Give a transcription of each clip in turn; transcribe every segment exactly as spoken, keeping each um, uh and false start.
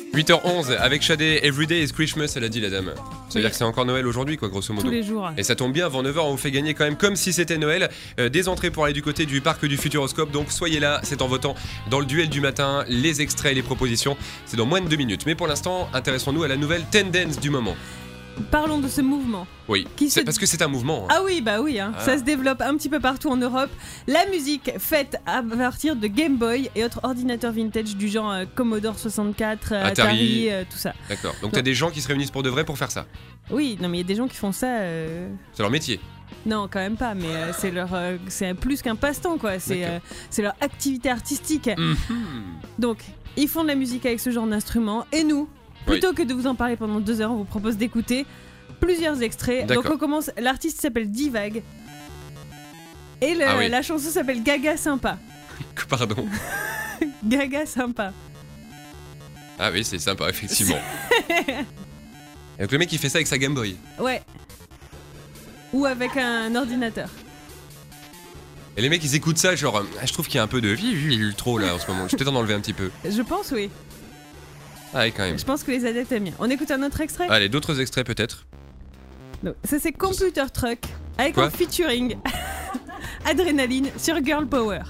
huit heures onze avec Shadé, Everyday is Christmas, elle a dit la dame. Ça veut Oui. dire que c'est encore Noël aujourd'hui, quoi, grosso modo. Tous les jours. Et ça tombe bien, avant neuf heures, on vous fait gagner quand même comme si c'était Noël. Euh, des entrées pour aller du côté du parc du Futuroscope. Donc soyez là, c'est en votant dans le duel du matin. Les extraits, les propositions, c'est dans moins de deux minutes. Mais pour l'instant, intéressons-nous à la nouvelle tendance du moment. Parlons de ce mouvement. Oui, Qui c'est se- parce que c'est un mouvement. hein. Ah oui, bah oui, hein. Ah. Ça se développe un petit peu partout en Europe. La musique faite à partir de Game Boy et autres ordinateurs vintage du genre euh, Commodore soixante-quatre, euh, Atari. Atari, euh, tout ça. D'accord. Donc t'as des gens qui se réunissent pour de vrai pour faire ça. Oui, non mais il y a des gens qui font ça... euh, C'est leur métier. Non, quand même pas, mais euh, c'est leur, euh, c'est plus qu'un passe-temps, quoi. C'est, D'accord. euh, c'est leur activité artistique. Mhm. Donc, ils font de la musique avec ce genre d'instrument. Et nous, plutôt que de vous en parler pendant deux heures, on vous propose d'écouter plusieurs extraits. D'accord. Donc, on commence. L'artiste s'appelle Divag. Et le- Ah oui. la chanson s'appelle Gaga Sympa. Pardon. Gaga Sympa. Ah oui, c'est sympa, effectivement. Et donc le mec il fait ça avec sa Game Boy. Ouais. Ou avec un ordinateur. Et les mecs ils écoutent ça genre, ah, je trouve qu'il y a un peu de trop là en ce moment. Je vais peut-être en enlever un petit peu. Je pense, oui. Ah oui, quand même. Je pense que les adeptes aiment bien. On écoute un autre extrait. Allez, d'autres extraits peut-être. Donc, ça, c'est Computer Truck avec Quoi un featuring Adrénaline sur Girl Power.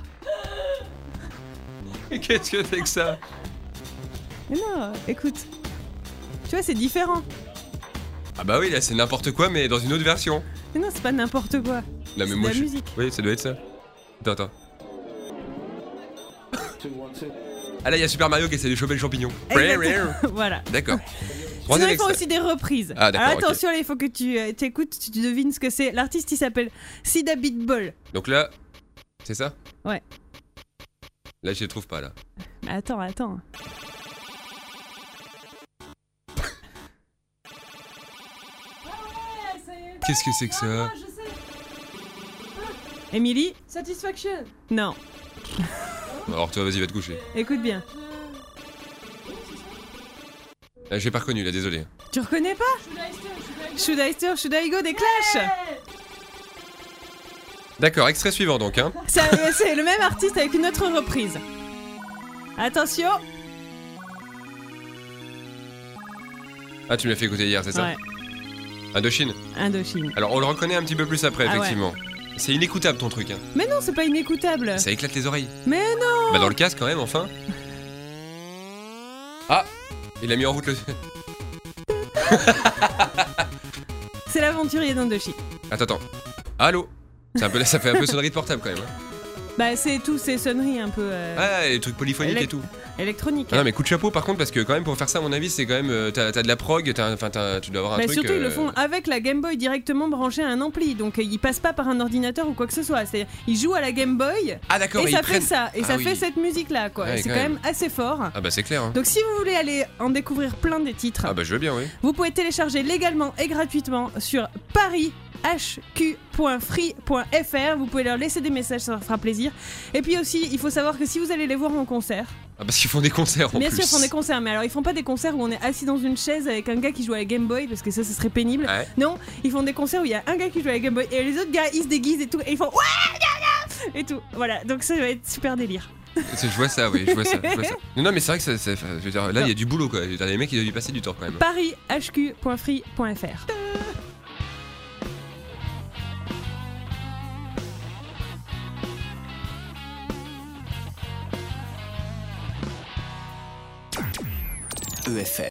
Mais qu'est-ce que c'est que ça? Mais non, écoute. Tu vois, c'est différent. Ah bah oui, là c'est n'importe quoi mais dans une autre version. Mais non, c'est pas n'importe quoi. Là mais C'est moi de la je... musique. Oui, ça doit être ça. Attends, attends. Ah là il y a Super Mario qui essaie de choper le champignon. Exactement. Voilà. D'accord. Sinon, Troisième ils font extrait. aussi des reprises. Ah, d'accord, Alors ok. attention, là, il faut que tu euh, t'écoutes, tu, tu devines ce que c'est. L'artiste, il s'appelle Sida Beatball. Donc là, c'est ça? Ouais. Là je les trouve pas là. Mais attends, attends. Qu'est-ce que c'est que ça? Émilie? Satisfaction. Non. Alors toi vas-y va te coucher. Écoute bien. Ah, j'ai pas reconnu là, désolé. Tu reconnais pas? Should I Stir, Should I Go des Clash? D'accord, extrait suivant donc hein. Ça, euh, C'est le même artiste avec une autre reprise. Attention. Ah tu me l'as fait écouter hier, c'est ça? Ouais, Indochine. Indochine. Alors on le reconnaît un petit peu plus après Ah ouais. effectivement. C'est inécoutable ton truc hein. Mais non, c'est pas inécoutable. Ça éclate les oreilles. Mais non. Bah dans le casque quand même enfin. Ah, il a mis en route le... C'est l'aventurier d'Indochine. Attends, attends. Allô. C'est un peu, ça fait un peu sonnerie de portable quand même. hein. Bah, c'est tous ces sonneries un peu euh, Ah, les trucs polyphoniques Élec- et tout. électroniques. Ah non mais coup de chapeau par contre parce que quand même pour faire ça à mon avis c'est quand même euh, t'as, t'as de la prog, t'as, enfin t'as- tu dois avoir un Bah, truc. surtout, ils le euh, font avec la Game Boy directement branchée à un ampli. Donc, euh, ils passent pas par un ordinateur ou quoi que ce soit. C'est-à-dire, ils jouent à la Game Boy Ah d'accord. et ils ça prennent- fait ça. Et Ah ça oui. fait cette musique-là, quoi. Ouais, Et c'est quand quand même. même assez fort. Ah bah c'est clair. Hein. Donc, si vous voulez aller en découvrir plein des titres, Ah bah je veux bien oui. vous pouvez télécharger légalement et gratuitement sur paris h q point free point f r. Vous pouvez leur laisser des messages, ça leur fera plaisir. Et puis aussi, il faut savoir que si vous allez les voir en concert, Ah parce qu'ils font des concerts en bien plus. sûr, ils font des concerts, mais alors ils font pas des concerts où on est assis dans une chaise avec un gars qui joue à la Game Boy, parce que ça, ce serait pénible. Ouais. Non, ils font des concerts où il y a un gars qui joue à la Game Boy et les autres gars ils se déguisent et tout, et ils font ouais, gna, gna et tout. Voilà, donc ça va être super délire. C'est- Je vois ça, oui, je vois ça, je vois ça. Non, non, mais c'est vrai que ça, ça- je veux dire, là, il y a du boulot, quoi. Je veux dire, les mecs, ils doivent y passer du temps, quand même. paris h q point free point f r. E F M.